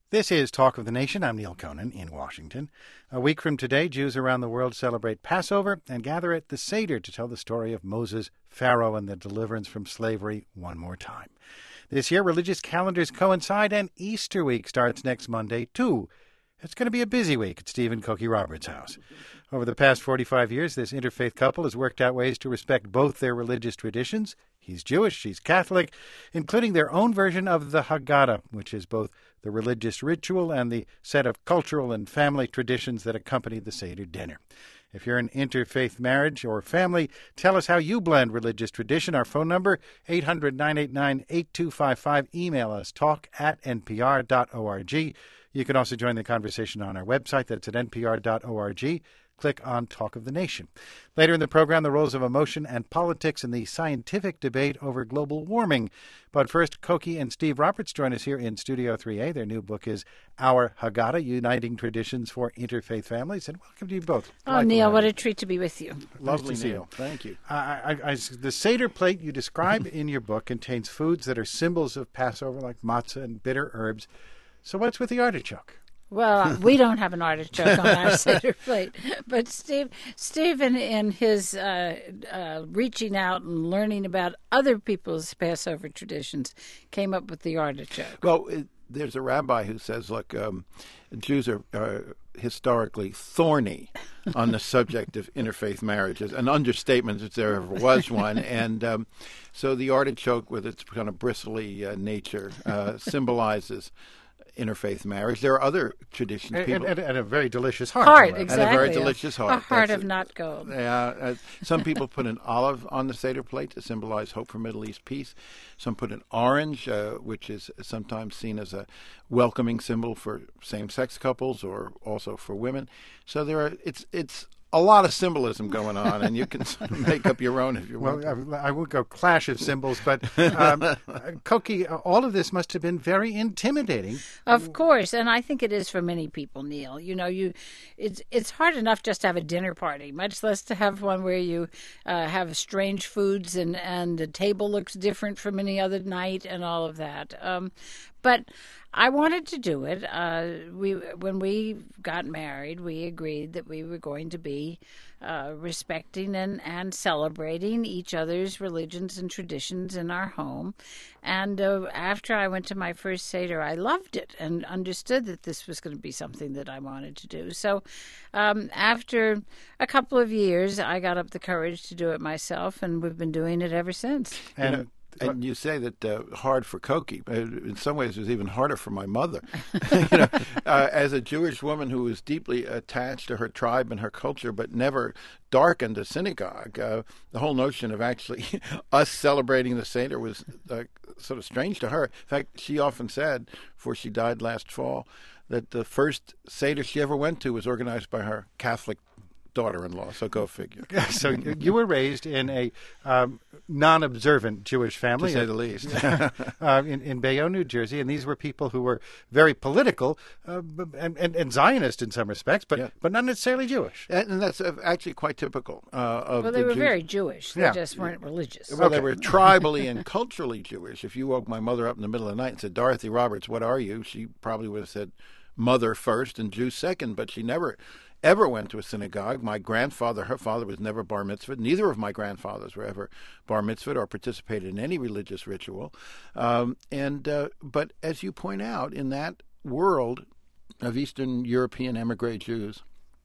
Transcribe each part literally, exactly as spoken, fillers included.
This is Talk of the Nation. I'm Neil Conan in Washington. A week from today, Jews around the world celebrate Passover and gather at the Seder to tell the story of Moses, Pharaoh, and the deliverance from slavery one more time. This year, religious calendars coincide, and Easter week starts next Monday, too. It's going to be a busy week at Steve and Cokie Roberts' house. Over the past forty-five years, this interfaith couple has worked out ways to respect both their religious traditions. He's Jewish, she's Catholic, including their own version of the Haggadah, which is both the religious ritual and the set of cultural and family traditions that accompany the Seder dinner. If you're an interfaith marriage or family, tell us how you blend religious tradition. Our phone number, eight hundred, nine eight nine, eight two five five. Email us, talk at n p r dot org. You can also join the conversation on our website. That's at n p r dot org. Click on Talk of the Nation. Later in the program, the roles of emotion and politics in the scientific debate over global warming. But first, Cokie and Steve Roberts join us here in Studio three A. Their new book is Our Haggadah, Uniting Traditions for Interfaith Families. And welcome to you both. Oh, Neil, what a treat to be with you. Lovely, nice Neil. Thank you. Uh, I, I, the Seder plate you describe in your book contains foods that are symbols of Passover, like matzah and bitter herbs. So what's with the artichoke? Well, we don't have an artichoke on our Seder plate, but Steve, Steve in, in his uh, uh, reaching out and learning about other people's Passover traditions, came up with the artichoke. Well, it, there's a rabbi who says, look, um, Jews are uh, historically thorny on the subject of interfaith marriages, an understatement if there ever was one. And um, so the artichoke, with its kind of bristly uh, nature, uh, symbolizes interfaith marriage. There are other traditions. And, people, and, and a very delicious heart. Heart, right? exactly. And a very delicious heart. A heart That's of it. not gold. Yeah, uh, some people put an olive on the Seder plate to symbolize hope for Middle East peace. Some put an orange, uh, which is sometimes seen as a welcoming symbol for same-sex couples or also for women. So there are. It's it's. a lot of symbolism going on, and you can sort of make up your own if you want. Well, I, I won't go clash of symbols, but um, Cokie, all of this must have been very intimidating. Of course, and I think it is for many people, Neil. You know, you it's it's hard enough just to have a dinner party, much less to have one where you uh, have strange foods and, and the table looks different from any other night and all of that. Um, but I wanted to do it. Uh, we when we got married, we agreed that we were going to be uh, respecting and, and celebrating each other's religions and traditions in our home. And uh, after I went to my first Seder, I loved it and understood that this was going to be something that I wanted to do. So um, after a couple of years, I got up the courage to do it myself, and we've been doing it ever since. And you know, And you say that uh, hard for Cokie. In some ways, it was even harder for my mother. you know, uh, as a Jewish woman who was deeply attached to her tribe and her culture, but never darkened a synagogue, uh, the whole notion of actually us celebrating the Seder was uh, sort of strange to her. In fact, she often said, before she died last fall, that the first Seder she ever went to was organized by her Catholic daughter-in-law, so go figure. So you were raised in a um, non-observant Jewish family, to say the least, uh, in, in Bayonne, New Jersey, and these were people who were very political uh, and, and, and Zionist in some respects, but yeah. but not necessarily Jewish. And, and that's uh, actually quite typical uh, of Well, the they were Jews. very Jewish. They Yeah. just weren't religious. Well, Okay. they were tribally and culturally Jewish. If you woke my mother up in the middle of the night and said, Dorothy Roberts, what are you? She probably would have said mother first and Jew second, but she never ever went to a synagogue. My grandfather, her father, was never bar mitzvahed. Neither of my grandfathers were ever bar mitzvahed or participated in any religious ritual. Um, and uh, but as you point out, in that world of Eastern European emigre Jews,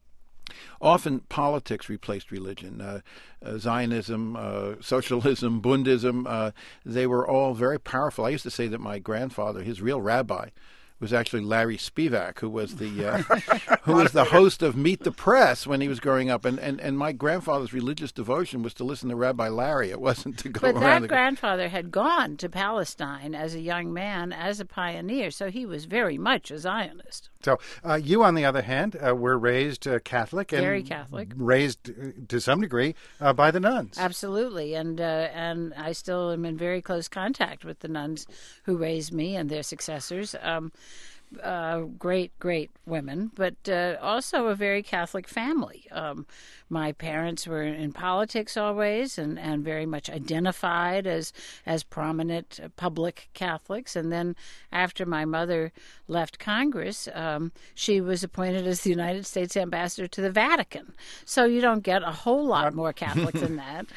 often politics replaced religion. Uh, uh, Zionism, uh, socialism, Bundism, uh, they were all very powerful. I used to say that my grandfather, his real rabbi, was actually Larry Spivak, who was the uh, who was the host of Meet the Press when he was growing up, and, and, and my grandfather's religious devotion was to listen to Rabbi Larry. It wasn't to go But around. that the... grandfather had gone to Palestine as a young man, as a pioneer, so he was very much a Zionist. So uh, you, on the other hand, uh, were raised uh, Catholic and Very Catholic. raised uh, to some degree uh, by the nuns. Absolutely, and uh, and I still am in very close contact with the nuns who raised me and their successors. Um, uh, great, great women, but uh, also a very Catholic family. Um, my parents were in politics always, and, and very much identified as as prominent uh, public Catholics. And then after my mother left Congress, um, she was appointed as the United States ambassador to the Vatican. So you don't get a whole lot more Catholic than that.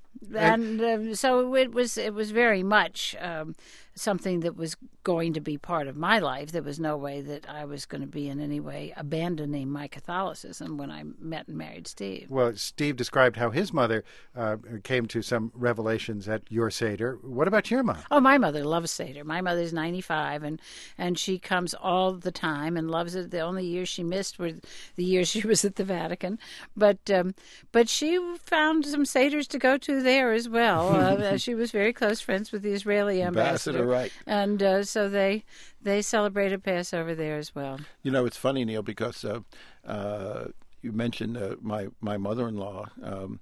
And um, so it was it was very much um, something that was going to be part of my life. There was no way that I was going to be in any way abandoning my Catholicism when I met and married Steve. Well, Steve described how his mother uh, came to some revelations at your Seder. What about your mom? Oh, my mother loves Seder. My mother's ninety-five, and, and she comes all the time and loves it. The only years she missed were the years she was at the Vatican. But um, but she found some Seders to go to there as well. Uh, she was very close friends with the Israeli ambassador. Ambassador, right. And uh, so they they celebrated Passover there as well. You know, it's funny, Neil, because uh, uh, you mentioned uh, my, my mother-in-law. Um,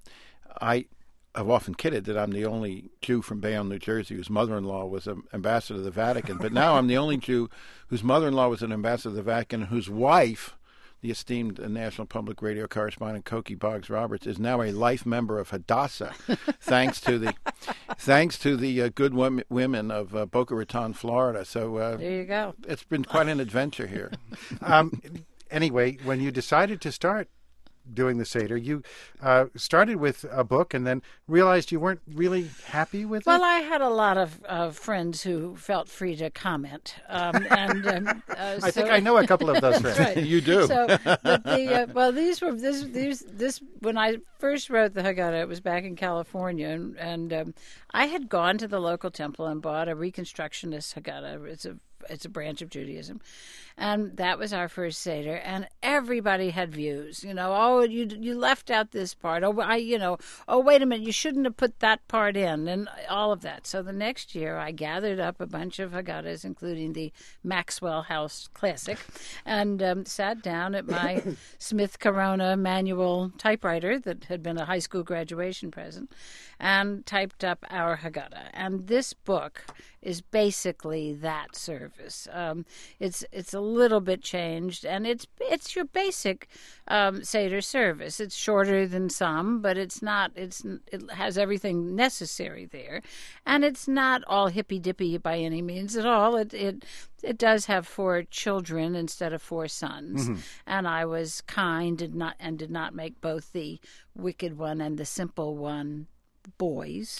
I have often kidded that I'm the only Jew from Bayonne, New Jersey, whose mother-in-law was an ambassador to the Vatican. But now I'm the only Jew whose mother-in-law was an ambassador to the Vatican, whose wife, the esteemed National Public Radio correspondent Cokie Boggs Roberts, is now a life member of Hadassah, thanks to the thanks to the uh, good women, women of uh, Boca Raton, Florida. So uh, there you go. It's been quite an adventure here. um, anyway, when you decided to start doing the Seder, you uh, started with a book and then realized you weren't really happy with well, it? Well, I had a lot of uh, friends who felt free to comment. Um, and um, uh, I so, think I know a couple of those friends. Right. You do. So, but the, uh, well, these were, this, these, this, when I first wrote the Haggadah, it was back in California, and, and um, I had gone to the local temple and bought a Reconstructionist Haggadah. It's a It's a branch of Judaism. And that was our first Seder. And everybody had views. You know, oh, you you left out this part. Oh, I, you know, oh, wait a minute, you shouldn't have put that part in, and all of that. So the next year, I gathered up a bunch of Haggadahs, including the Maxwell House Classic, and um, sat down at my Smith Corona manual typewriter that had been a high school graduation present, and typed up our Haggadah. And this book is basically that service. Um, it's it's a little bit changed, and it's it's your basic um, Seder service. It's shorter than some, but it's not. It's it has everything necessary there, and it's not all hippy dippy by any means at all. It it it does have four children instead of four sons, mm-hmm. and I was kind and not and did not make both the wicked one and the simple one boys.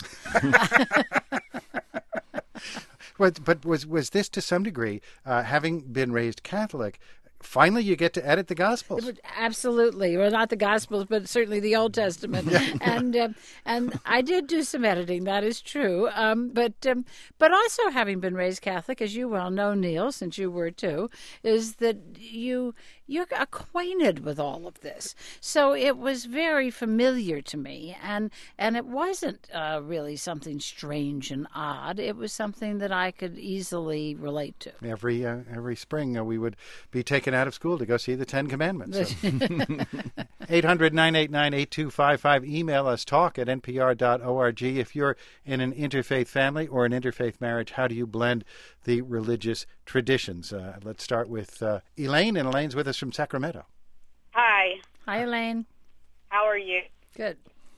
But, but was was this to some degree, uh, having been raised Catholic, finally you get to edit the Gospels? Absolutely. Well, not the Gospels, but certainly the Old Testament. and uh, and I did do some editing, that is true. Um, but um, but also having been raised Catholic, as you well know, Neil, since you were too, is that you you're acquainted with all of this. So it was very familiar to me, and and it wasn't uh, really something strange and odd. It was something that I could easily relate to. Every uh, every spring uh, we would be taken out of school to go see the Ten Commandments. So. eight hundred, nine eight nine, eight two five five. Email us, talk at n p r dot org. If you're in an interfaith family or an interfaith marriage, how do you blend the religious traditions? Uh, let's start with uh, Elaine, and Elaine's with us from Sacramento. Hi. Hi, Elaine. How are you? Good.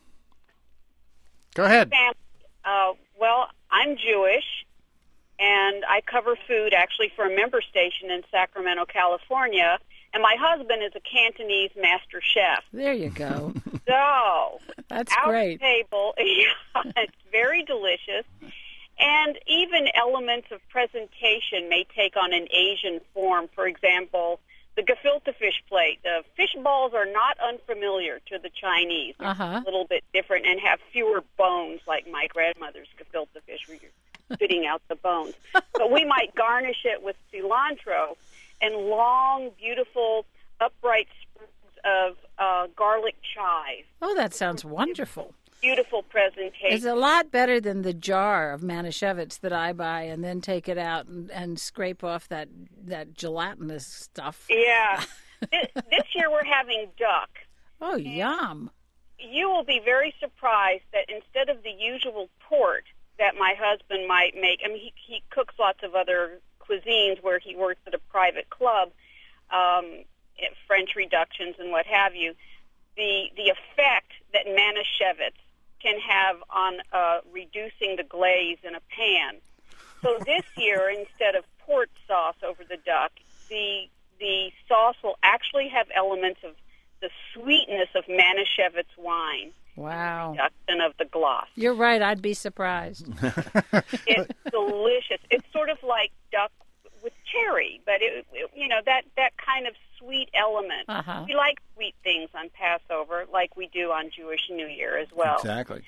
Go ahead. Uh, well, I'm Jewish, and I cover food actually for a member station in Sacramento, California, and my husband is a Cantonese master chef. There you go. So, that's our great. Table, it's very delicious, and even elements of presentation may take on an Asian form. For example, the gefilte fish plate. The fish balls are not unfamiliar to the Chinese. They're uh-huh. a little bit different and have fewer bones, like my grandmother's gefilte fish, where you're spitting out the bones. But we might garnish it with cilantro and long, beautiful, upright sprigs of uh, garlic chive. Oh, that sounds wonderful. Beautiful presentation. It's a lot better than the jar of Manischewitz that I buy and then take it out and, and scrape off that, that gelatinous stuff. Yeah. this, this year we're having duck. Oh, yum. You will be very surprised that instead of the usual port that my husband might make, I mean, he, he cooks lots of other cuisines where he works at a private club, um, French reductions and what have you, the the effect that Manischewitz can have on uh, reducing the glaze in a pan. So this year, instead of port sauce over the duck, the the sauce will actually have elements of the sweetness of Manischewitz wine. Wow. Reduction of the gloss. You're right. I'd be surprised. It's delicious. It's sort of like duck with cherry, but it, it, you know, that, that kind of sweet element. Uh-huh. We like sweet things on Passover, like we do on Jewish New Year as well. Exactly.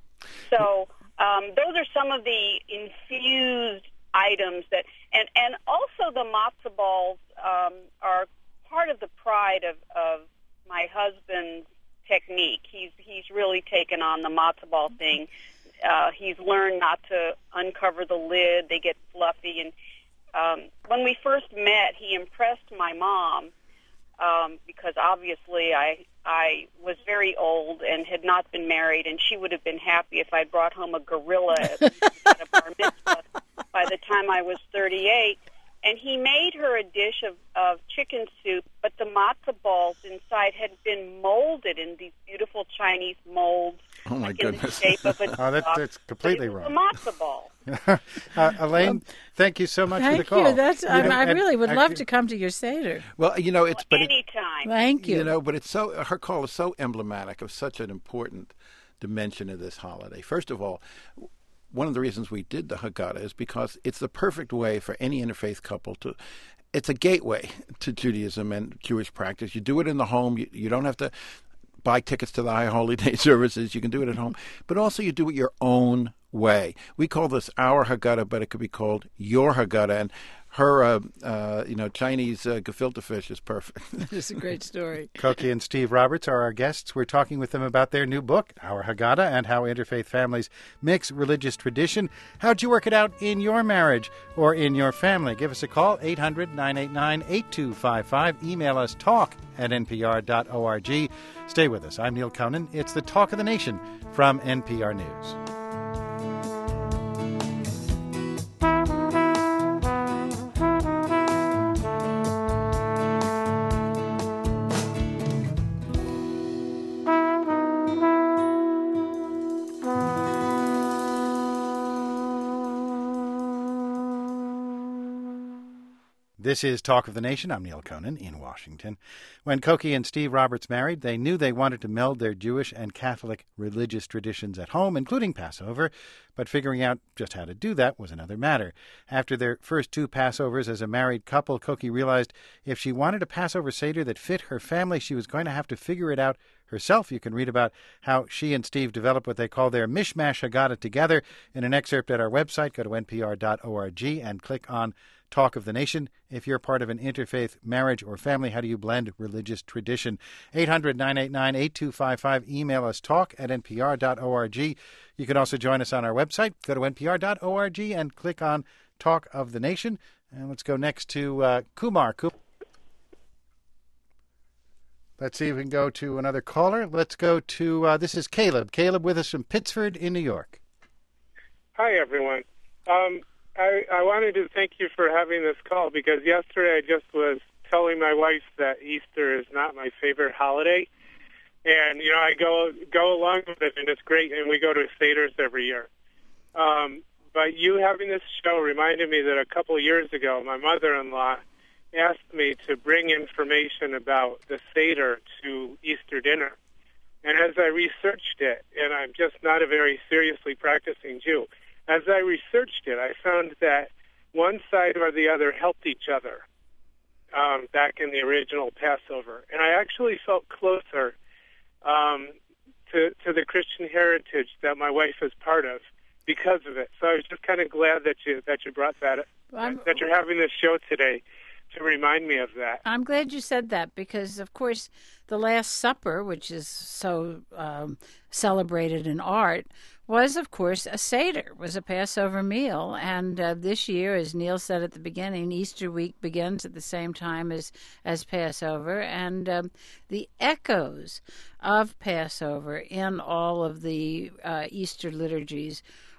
So um, those are some of the infused items that, and, and also the matzo balls um, are part of the pride of, of my husband's technique. He's he's really taken on the matzo ball thing. Uh, he's learned not to uncover the lid; they get fluffy. And um, when we first met, he impressed my mom um, because obviously I I was very old and had not been married, and she would have been happy if I brought home a gorilla at a bar mitzvah by the time I was thirty-eight. And he made her a dish of, of chicken soup, but the matzo balls inside had been molded in these beautiful Chinese molds. Oh, my like goodness. In the shape of a Oh, that, duck, that's completely but it was wrong. a matzo ball. uh, Elaine, thank you so much for the Thank call. you. That's. You I, know, I and really would love actually- to come to your Seder. Well, you know, it's but it, Anytime. Thank you. you know, but it's so her call is so emblematic of such an important dimension of this holiday. First of all, one of the reasons we did the Haggadah is because it's the perfect way for any interfaith couple to. It's a gateway to Judaism and Jewish practice. You do it in the home. You, you don't have to buy tickets to the High Holy Day services. You can do it at home. But also you do it your own way. We call this our Haggadah, but it could be called your Haggadah. And her, uh, uh, you know, Chinese uh, gefilte fish is perfect. It's a great story. Koki and Steve Roberts are our guests. We're talking with them about their new book, Our Haggadah, and how interfaith families mix religious tradition. How'd you work it out in your marriage or in your family? Give us a call, eight hundred, nine eight nine, eight two five five. Email us, talk at n p r dot org. Stay with us. I'm Neil Conan. It's the Talk of the Nation from N P R News. This is Talk of the Nation. I'm Neil Conan in Washington. When Koki and Steve Roberts married, they knew they wanted to meld their Jewish and Catholic religious traditions at home, including Passover, but figuring out just how to do that was another matter. After their first two Passovers as a married couple, Koki realized if she wanted a Passover Seder that fit her family, she was going to have to figure it out herself. You can read about how she and Steve developed what they call their Mishmash Haggadah together in an excerpt at our website. Go to n p r dot org and click on Talk of the Nation. If you're part of an interfaith marriage or family, how do you blend religious tradition? eight hundred, nine eight nine, eight two five five. Email us, talk at n p r dot org. You can also join us on our website. Go to n p r dot org and click on Talk of the Nation. And let's go next to uh, Kumar. Kumar. Let's see if we can go to another caller. Let's go to, uh, this is Caleb. Caleb with us from Pittsford in New York. Hi, everyone. Um, I, I wanted to thank you for having this call because yesterday I just was telling my wife that Easter is not my favorite holiday. And, you know, I go go along with it, and it's great, and we go to Seder's every year. Um, but you having this show reminded me that a couple of years ago, my mother-in-law asked me to bring information about the Seder to Easter dinner. And as I researched it, and I'm just not a very seriously practicing Jew, as I researched it, I found that one side or the other helped each other um, back in the original Passover. And I actually felt closer um, to, to the Christian heritage that my wife is part of because of it. So I was just kind of glad that you that you brought that I'm- that you're having this show today to remind me of that. I'm glad you said that because, of course, the Last Supper, which is so um, celebrated in art, was, of course, a Seder, was a Passover meal. And uh, this year, as Neil said at the beginning, Easter week begins at the same time as, as Passover. And um, the echoes of Passover in all of the uh, Easter liturgies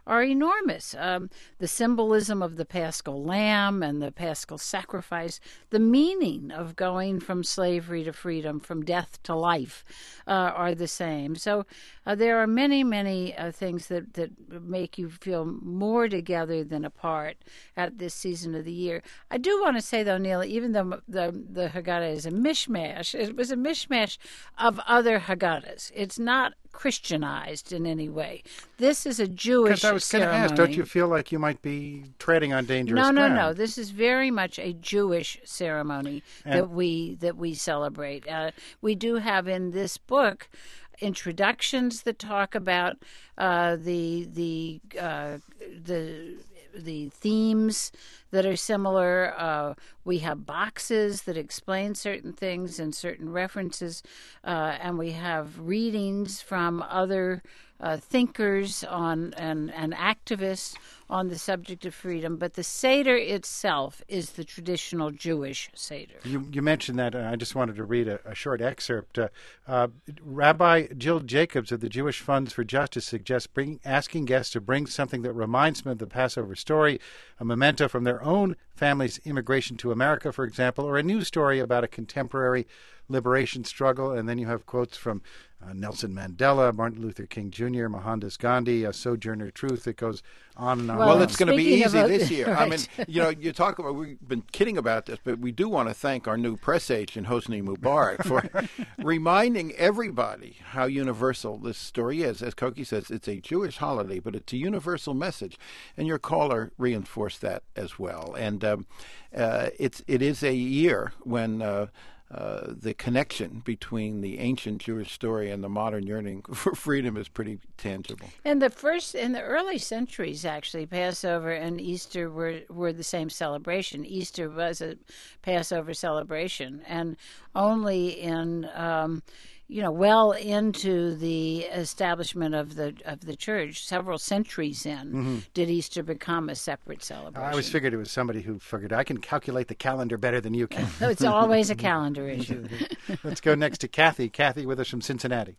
are enormous. Um, the symbolism of the Paschal lamb and the Paschal sacrifice, the meaning of going from slavery to freedom, from death to life, uh, are the same. So uh, there are many, many uh, things that, that make you feel more together than apart at this season of the year. I do want to say, though, Neil, even though the, the Haggadah is a mishmash, it was a mishmash of other Haggadahs. It's not Christianized in any way. This is a Jewish Because I was going to ask, don't you feel like you might be treading on dangerous no, ground? No, no, no. This is very much a Jewish ceremony and that we that we celebrate. Uh, we do have in this book introductions that talk about uh, the the uh, the the themes that are similar. Uh, we have boxes that explain certain things and certain references, uh, and we have readings from other uh, thinkers on and, and activists on the subject of freedom. But the Seder itself is the traditional Jewish Seder. You, you mentioned that. Uh, I just wanted to read a, a short excerpt. Uh, uh, Rabbi Jill Jacobs of the Jewish Funds for Justice suggests bring, asking guests to bring something that reminds them of the Passover story, a memento from their own family's immigration to America, for example, or a news story about a contemporary liberation struggle. And then you have quotes from uh, Nelson Mandela, Martin Luther King Junior, Mohandas Gandhi, a Sojourner Truth. It goes on and on. Well, and it's on. going to be easy a, this year. Right. I mean, you know, you talk about, we've been kidding about this, but we do want to thank our new press agent, Hosni Mubarak, for reminding everybody how universal this story is. As Koki says, it's a Jewish holiday, but it's a universal message. And your caller reinforced that as well. And um, uh, it's, it is a year when uh, uh, the connection between the ancient Jewish story and the modern yearning for freedom is pretty tangible. In the first, in the early centuries, actually, Passover and Easter were, were the same celebration. Easter was a Passover celebration, and only in um, you know, well into the establishment of the of the church, several centuries in, mm-hmm. did Easter become a separate celebration. I always figured it was somebody who figured, I can calculate the calendar better than you can. It's always a calendar issue. Let's go next to Kathy. Kathy with us from Cincinnati.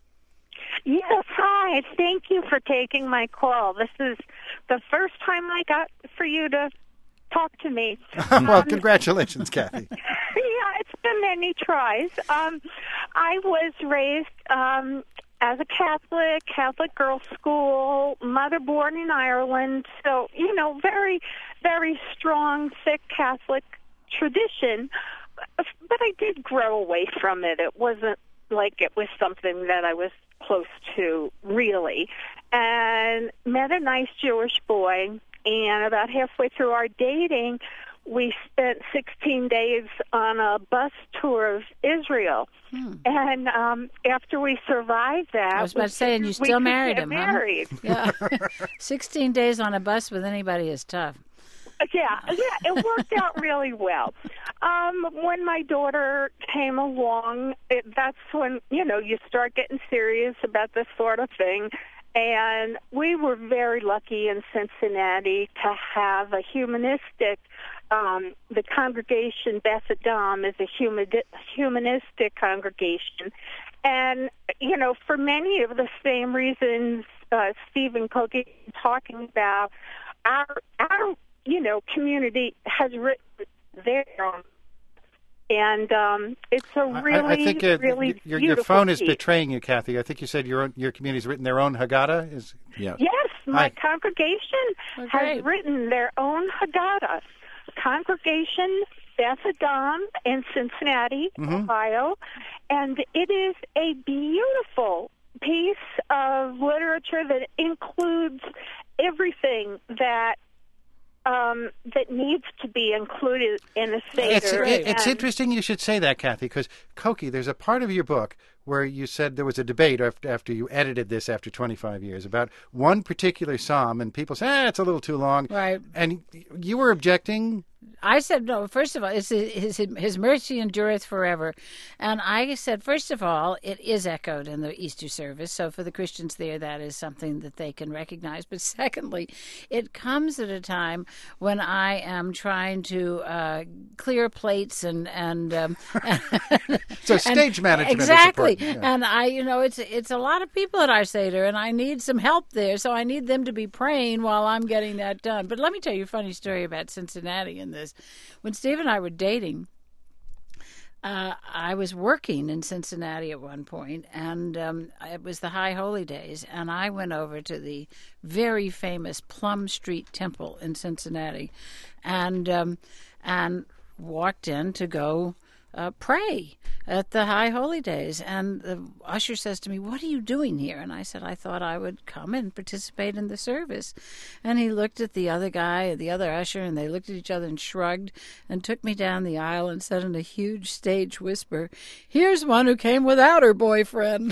Yes, hi. Thank you for taking my call. This is the first time I got for you to talk to me. Well, um, congratulations, Kathy. Yeah, it's been many tries. Um, I was raised um, as a Catholic, Catholic girls' school, mother born in Ireland, so, you know, very, very strong, thick Catholic tradition. But I did grow away from it. It wasn't like it was something that I was close to, really. And met a nice Jewish boy, and about halfway through our dating, we spent sixteen days on a bus tour of Israel. Hmm. And um, after we survived that... I was about to say, and you still married him, married. Huh? Yeah. sixteen days on a bus with anybody is tough. Yeah, yeah, it worked out really well. Um, when my daughter came along, it, that's when, you know, you start getting serious about this sort of thing. And we were very lucky in Cincinnati to have a humanistic, um, the congregation Beth Adam is a human, humanistic congregation. And, you know, for many of the same reasons uh, Stephen Koki is talking about, our, our, you know, community has written their own. And um, it's a really, I, I think, uh, really your, beautiful your phone is piece. betraying you, Kathy. I think you said your own, your community's written their own Haggadah. Is yeah. Yes, my Hi. congregation Okay. has written their own Haggadah. Congregation Beth Adam in Cincinnati, mm-hmm. Ohio, and it is a beautiful piece of literature that includes everything that Um, that needs to be included in a Seder. It's, it, it's and, interesting you should say that, Kathy, because, Koki, there's a part of your book where you said there was a debate after, after you edited this after twenty-five years about one particular psalm, and people say, ah, it's a little too long. Right. And you were objecting. I said, no, first of all, it's his, his mercy endureth forever. And I said, first of all, it is echoed in the Easter service. So for the Christians there, that is something that they can recognize. But secondly, it comes at a time when I am trying to uh, clear plates and... and um, so stage and, management exactly. is Yeah. And I, you know, it's it's a lot of people at our Seder, and I need some help there. So I need them to be praying while I'm getting that done. But let me tell you a funny story about Cincinnati in this. When Steve and I were dating, Uh, I was working in Cincinnati at one point, and um, it was the High Holy Days, and I went over to the very famous Plum Street Temple in Cincinnati, and um, and walked in to go uh, pray at the High Holy Days. And the usher says to me, "What are you doing here?" And I said, "I thought I would come and participate in the service." And he looked at the other guy, the other usher, and they looked at each other and shrugged and took me down the aisle and said in a huge stage whisper, "Here's one who came without her boyfriend."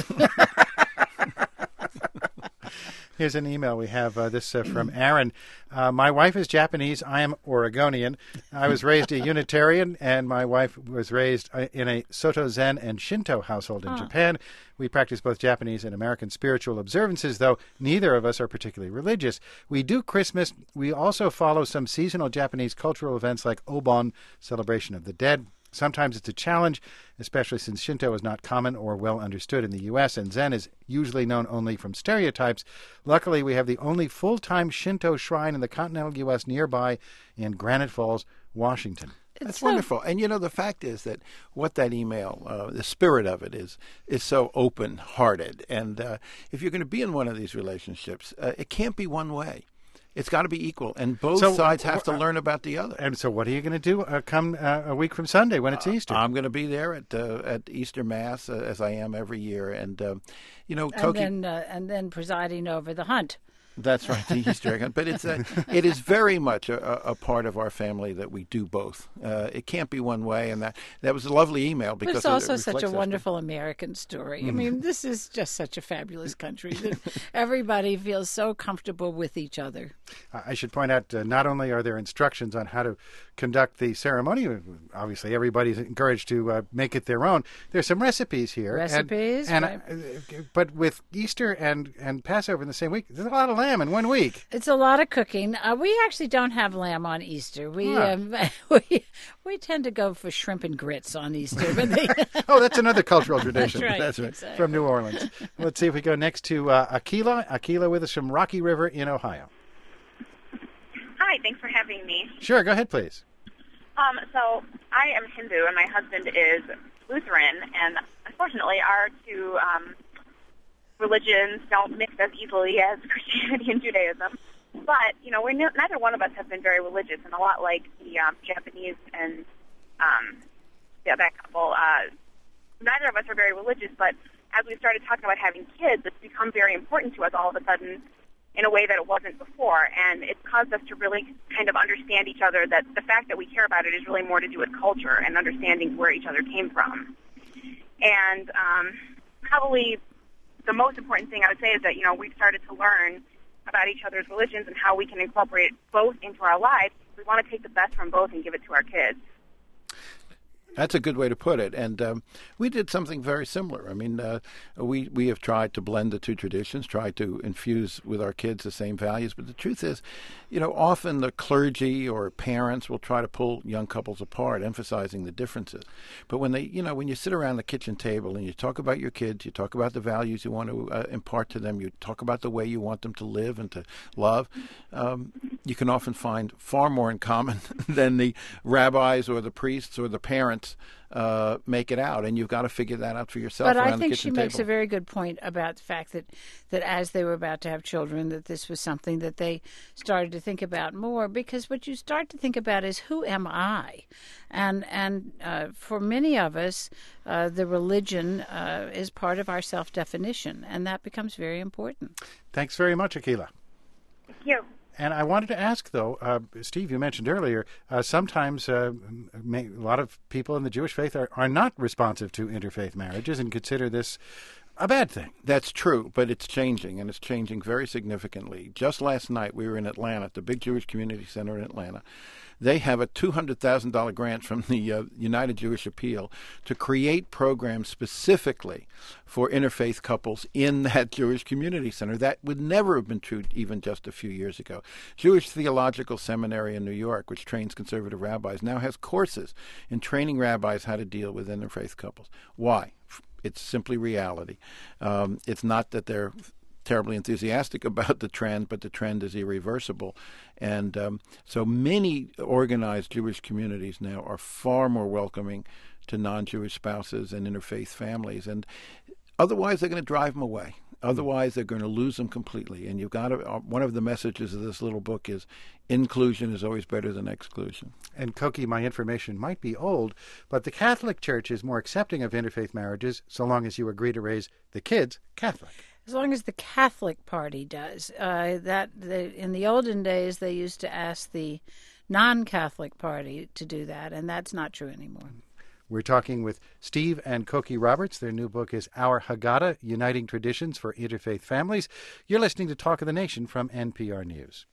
Here's an email we have. Uh, this uh, from Aaron. Uh, my wife is Japanese. I am Oregonian. I was raised a Unitarian, and my wife was raised uh, in a Soto Zen and Shinto household in Oh. Japan. We practice both Japanese and American spiritual observances, though neither of us are particularly religious. We do Christmas. We also follow some seasonal Japanese cultural events like Obon, celebration of the dead. Sometimes it's a challenge, especially since Shinto is not common or well understood in the U S, and Zen is usually known only from stereotypes. Luckily, we have the only full-time Shinto shrine in the continental U S nearby in Granite Falls, Washington. That's so- wonderful. And, you know, the fact is that what that email, uh, the spirit of it is, is so open-hearted. And uh, if you're going to be in one of these relationships, uh, it can't be one way. It's got to be equal. And both So, sides have to uh, learn about the other. And so what are you going to do uh, come uh, a week from Sunday when it's Easter? I'm going to be there at uh, at Easter Mass, uh, as I am every year. And, uh, you know, and Koki... then uh, and then presiding over the hunt. That's right, the Easter egg hunt. But it's a, it is very much a, a part of our family that we do both. Uh, it can't be one way, and that that was a lovely email But because it's it also such a reflects that. wonderful American story. I mean, this is just such a fabulous country that everybody feels so comfortable with each other. I should point out, uh, not only are there instructions on how to conduct the ceremony, obviously everybody's encouraged to uh, make it their own. There's some recipes here. and- Recipes, and, right. uh, but with Easter and, and Passover in the same week, there's a lot of lamb in one week. It's a lot of cooking. Uh, we actually don't have lamb on Easter. We Huh. um, we we tend to go for shrimp and grits on Easter. But they, Oh, that's another cultural tradition. right. That's right. Exactly. From New Orleans. Let's see if we go next to uh, Aquila. Aquila with us from Rocky River in Ohio. Hi, thanks for having me. Sure, go ahead, please. Um, so I am Hindu, and my husband is Lutheran, and unfortunately, our two um, religions don't mix as easily as Christianity and Judaism. But you know, we're no, neither one of us have been very religious, and a lot like the um, Japanese and um, yeah, that couple. Uh, neither of us are very religious, but as we started talking about having kids, it's become very important to us all of a sudden in a way that it wasn't before, and it's caused us to really kind of understand each other, that the fact that we care about it is really more to do with culture and understanding where each other came from. And um, probably the most important thing I would say is that, you know, we've started to learn about each other's religions and how we can incorporate both into our lives. We want to take the best from both and give it to our kids. That's a good way to put it. And um, we did something very similar. I mean, uh, we, we have tried to blend the two traditions, tried to infuse with our kids the same values. But the truth is, you know, often the clergy or parents will try to pull young couples apart, emphasizing the differences. But when they, you know, when you sit around the kitchen table and you talk about your kids, you talk about the values you want to uh, impart to them, you talk about the way you want them to live and to love, um, you can often find far more in common than the rabbis or the priests or the parents uh, make it out, and you've got to figure that out for yourself. But around I the think kitchen she makes table. a very good point about the fact that, that as they were about to have children, that this was something that they started to think about more, because what you start to think about is, who am I? And and uh, for many of us, uh, the religion uh, is part of our self-definition, and that becomes very important. Thanks very much, Aquila. Thank you. And I wanted to ask, though, uh, Steve, you mentioned earlier, uh, sometimes uh, may, a lot of people in the Jewish faith are, are not responsive to interfaith marriages and consider this a bad thing. That's true, but it's changing, and it's changing very significantly. Just last night, we were in Atlanta, at the big Jewish Community Center in Atlanta. They have a two hundred thousand dollars grant from the uh, United Jewish Appeal to create programs specifically for interfaith couples in that Jewish Community Center. That would never have been true even just a few years ago. Jewish Theological Seminary in New York, which trains conservative rabbis, now has courses in training rabbis how to deal with interfaith couples. Why? It's simply reality. Um, it's not that they're terribly enthusiastic about the trend, but the trend is irreversible. And um, so many organized Jewish communities now are far more welcoming to non-Jewish spouses and interfaith families. And otherwise, they're going to drive them away. Otherwise, they're going to lose them completely. And you've got to, uh, one of the messages of this little book is inclusion is always better than exclusion. And Koki, my information might be old, but the Catholic Church is more accepting of interfaith marriages so long as you agree to raise the kids Catholic. As long as the Catholic Party does. Uh, that the, in the olden days, they used to ask the non-Catholic Party to do that, and that's not true anymore. We're talking with Steve and Koki Roberts. Their new book is Our Haggadah, Uniting Traditions for Interfaith Families. You're listening to Talk of the Nation from N P R News.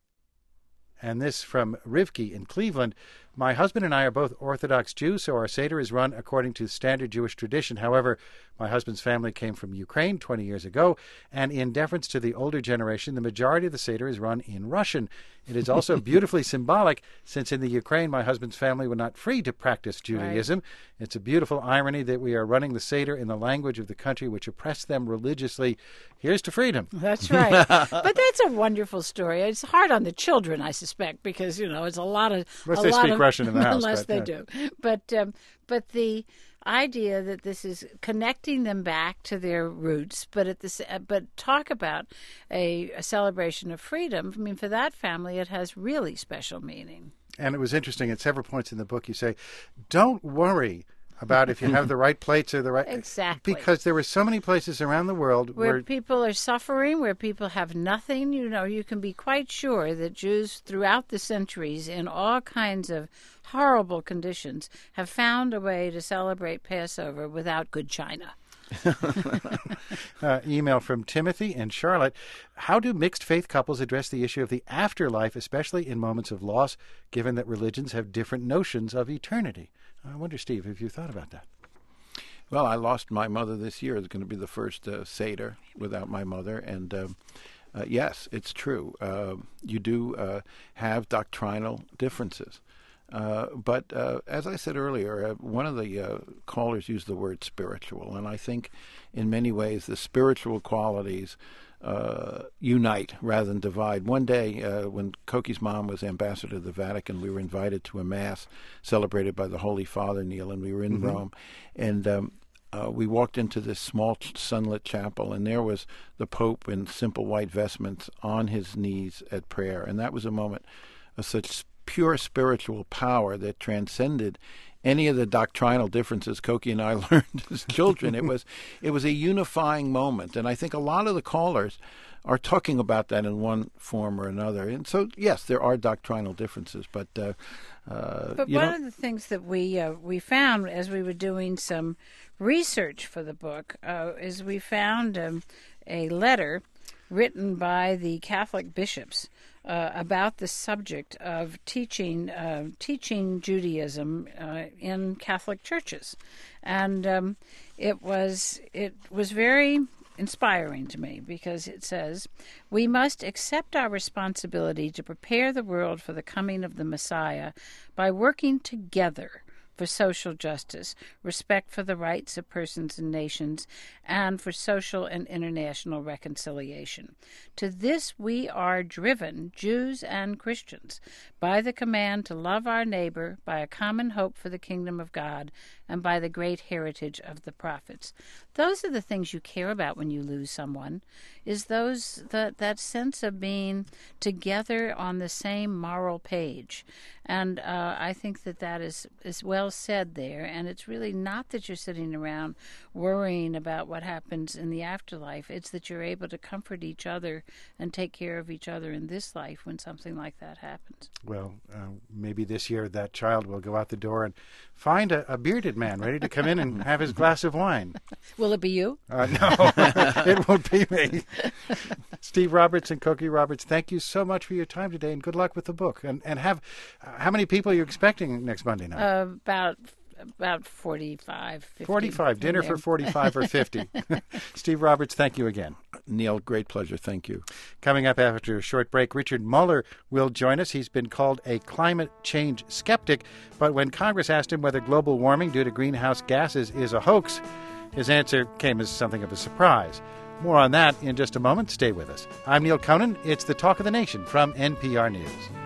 And this from Rivki in Cleveland. My husband and I are both Orthodox Jews, so our Seder is run according to standard Jewish tradition. However, my husband's family came from Ukraine twenty years ago, and in deference to the older generation, the majority of the Seder is run in Russian. It is also beautifully symbolic, since in the Ukraine, my husband's family were not free to practice Judaism. Right. It's a beautiful irony that we are running the Seder in the language of the country which oppressed them religiously. Here's to freedom. That's right. But that's a wonderful story. It's hard on the children, I suspect, because, you know, it's a lot of... Unless a they lot speak of, Russian in the house. Unless but, they uh, do. But, um, but the idea that this is connecting them back to their roots, but at this, but talk about a, a celebration of freedom. I mean, for that family, it has really special meaning. And it was interesting at several points in the book. You say, "Don't worry about if you have the right plates or the right..." Exactly. Because there were so many places around the world where, where people are suffering, where people have nothing. You know, you can be quite sure that Jews throughout the centuries, in all kinds of horrible conditions, have found a way to celebrate Passover without good china. uh, email from Timothy and Charlotte. How do mixed faith couples address the issue of the afterlife, especially in moments of loss, given that religions have different notions of eternity? I wonder, Steve, if you thought about that. Well, I lost my mother this year. It's going to be the first uh, Seder without my mother. And um, uh, yes, it's true. Uh, you do uh, have doctrinal differences. Uh, but uh, as I said earlier, uh, one of the uh, callers used the word spiritual. And I think in many ways the spiritual qualities uh, unite rather than divide. One day uh, when Koki's mom was ambassador to the Vatican, we were invited to a Mass celebrated by the Holy Father, Neil, and we were in mm-hmm. Rome. And um, uh, we walked into this small sunlit chapel, and there was the Pope in simple white vestments on his knees at prayer. And that was a moment of such pure spiritual power that transcended any of the doctrinal differences Koki and I learned as children. It was it was a unifying moment, and I think a lot of the callers are talking about that in one form or another. And so, yes, there are doctrinal differences, but uh, uh, but you one know, of the things that we uh, we found as we were doing some research for the book uh, is we found um, a letter written by the Catholic bishops uh, about the subject of teaching uh, teaching Judaism uh, in Catholic churches, and um, it was it was very inspiring to me because it says, "We must accept our responsibility to prepare the world for the coming of the Messiah by working together for social justice, respect for the rights of persons and nations, and for social and international reconciliation. To this we are driven, Jews and Christians, by the command to love our neighbor, by a common hope for the kingdom of God, and by the great heritage of the prophets." Those are the things you care about when you lose someone, is those that that sense of being together on the same moral page. And uh, I think that that is, is well said there. And it's really not that you're sitting around worrying about what happens in the afterlife. It's that you're able to comfort each other and take care of each other in this life when something like that happens. Well, uh, maybe this year that child will go out the door and find a, a bearded man ready to come in and have his glass of wine. Will it be you? Uh, no, it won't be me. Steve Roberts and Koki Roberts, thank you so much for your time today, and good luck with the book. And and have uh, how many people are you expecting next Monday night? Uh, about about forty-five, fifty. forty-five. Dinner for forty-five or fifty. Steve Roberts, thank you again. Neil, great pleasure. Thank you. Coming up after a short break, Richard Mueller will join us. He's been called a climate change skeptic, but when Congress asked him whether global warming due to greenhouse gases is a hoax, His answer came as something of a surprise. More on that in just a moment. Stay with us. I'm Neil Conan. It's the Talk of the Nation from N P R News.